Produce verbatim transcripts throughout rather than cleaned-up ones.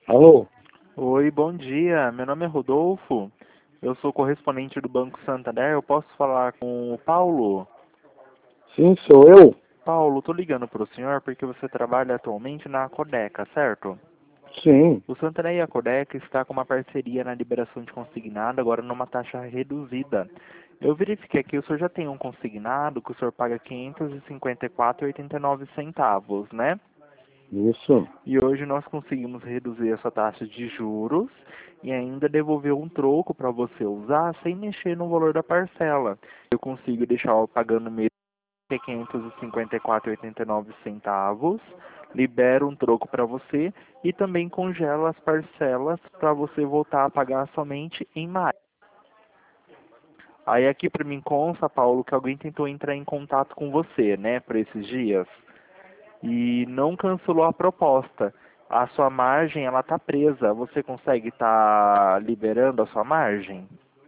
Alô? Oi, bom dia. Meu nome é Rodolfo. Eu sou correspondente do Banco Santander. Eu posso falar com o Paulo? Sim, sou eu? Paulo, tô ligando para o senhor porque você trabalha atualmente na Codeca, certo? Sim. O Santander e a Codeca está com uma parceria na liberação de consignado, agora numa taxa reduzida. Eu verifiquei aqui, o senhor já tem um consignado que o senhor paga quinhentos e cinquenta e quatro reais e oitenta e nove centavos, né? Isso. E hoje nós conseguimos reduzir essa taxa de juros e ainda devolver um troco para você usar sem mexer no valor da parcela. Eu consigo deixar pagando mesmo quinhentos e cinquenta e quatro reais e oitenta e nove centavos, libero um troco para você e também congelo as parcelas para você voltar a pagar somente em maio. Aí aqui para mim consta, Paulo, que alguém tentou entrar em contato com você, né, por esses dias e não cancelou a proposta. A sua margem, ela tá presa. Você consegue estar liberando a sua margem?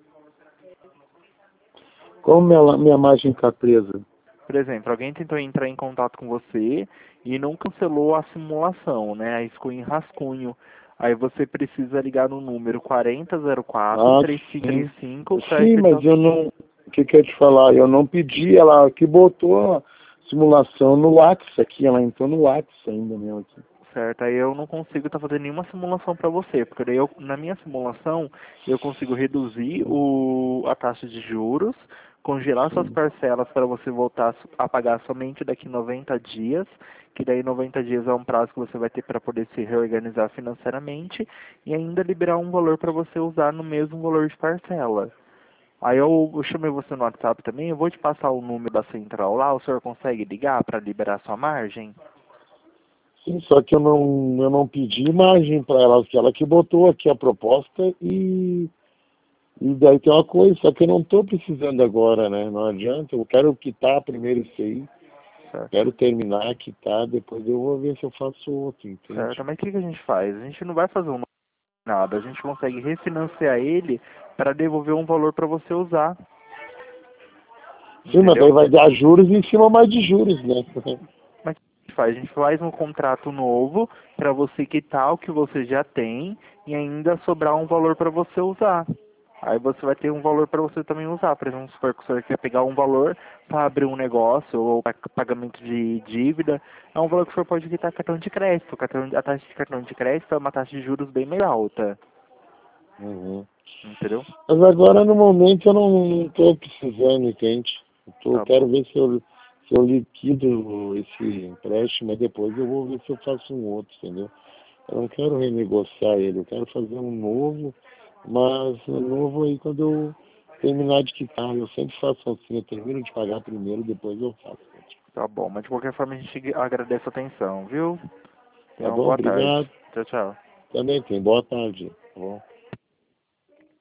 Como minha, minha margem está presa? Por exemplo, alguém tentou entrar em contato com você e não cancelou a simulação, né? Aí ficou em rascunho. Aí você precisa ligar no número quarenta zero quatro, Ah, três cinco três sim. cinco para Sim, mas efetuar. eu não... O que que eu ia te falar? Eu não pedi, ela que botou a simulação no WhatsApp aqui. Ela entrou no WhatsApp ainda mesmo aqui. Certo, aí eu não consigo estar fazendo nenhuma simulação para você, porque daí eu, na minha simulação eu consigo reduzir o, a taxa de juros, congelar suas Sim. parcelas para você voltar a pagar somente daqui noventa dias, que daí noventa dias é um prazo que você vai ter para poder se reorganizar financeiramente e ainda liberar um valor para você usar no mesmo valor de parcela. Aí eu, eu chamei você no WhatsApp também, eu vou te passar o número da central lá, o senhor consegue ligar para liberar sua margem? Sim, só que eu não, eu não pedi margem para ela, que ela que botou aqui a proposta e, e daí tem uma coisa, só que eu não estou precisando agora, né? Não adianta, eu quero quitar primeiro isso aí. Certo. Quero terminar aqui, tá? Depois eu vou ver se eu faço outro, entende? Certo, mas o que, que a gente faz? A gente não vai fazer um novo nada, a gente consegue refinanciar ele para devolver um valor para você usar, Sim, mas daí entendeu? vai dar juros em cima mais de juros, né? Mas o que a gente faz? A gente faz um contrato novo para você quitar o que você já tem e ainda sobrar um valor para você usar. Aí você vai ter um valor para você também usar. Por exemplo, se for que o senhor quer pegar um valor para abrir um negócio ou para pagamento de dívida, é um valor que o senhor pode quitar cartão de crédito. Cartão- A taxa de cartão de crédito é uma taxa de juros bem mais alta, Uhum. entendeu? Mas agora, no momento, eu não estou precisando, entende? Eu tô, Tá quero bom. ver se eu, se eu liquido esse empréstimo, mas depois eu vou ver se eu faço um outro, entendeu? Eu não quero renegociar ele, eu quero fazer um novo, mas um novo aí quando eu terminar de quitar. Eu sempre faço assim, eu termino de pagar primeiro, depois eu faço outro. Tá bom, mas de qualquer forma a gente agradece a atenção, viu? Tá Tenha uma bom? boa tarde. Obrigado. Tchau, tchau. Também tem. Boa tarde. Tá bom?